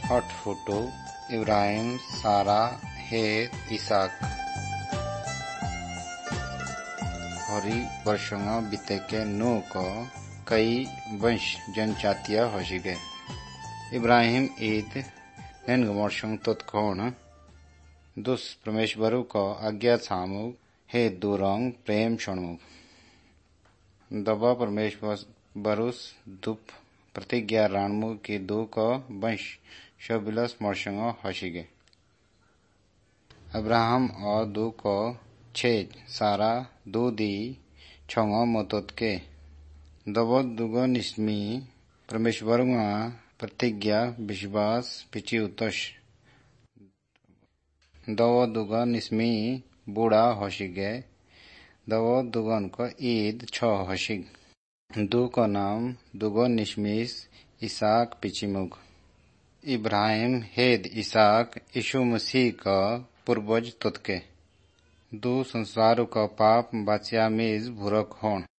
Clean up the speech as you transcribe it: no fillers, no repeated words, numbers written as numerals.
हट फुटो इब्राहिम सारा हेत इसाक हरी वर्षों बीते के नो को कई वंश जनजातियां होशिगे इब्राहिम ईद नैन वर्षों तत्कोण दुस परमेश्वरु को आज्ञा सामुग हे दूरंग प्रेम क्षणमुग दबा परमेश्वर बरुस दुप प्रतिज्ञा राणमु की दो को वंश शबिलस वर्षों होशिगे अब्राहम और दो को छेद सारा दो दी छोंगो मोतोत के दबो दुगो निस्मी परमेश्वरुआ प्रतिज्ञा विश्वास पिची उतोष दवो दुगो निस्मी बूढ़ा होशिगे दवो दुगन को ईद छो होशिग दो को नाम दुगो निस्मीस इसाक पिचिमुग इब्राहिम हेद इसाक यीशु मसीह का पूर्वज तुतके दो संसार का पाप बचिया मीज भूरक होन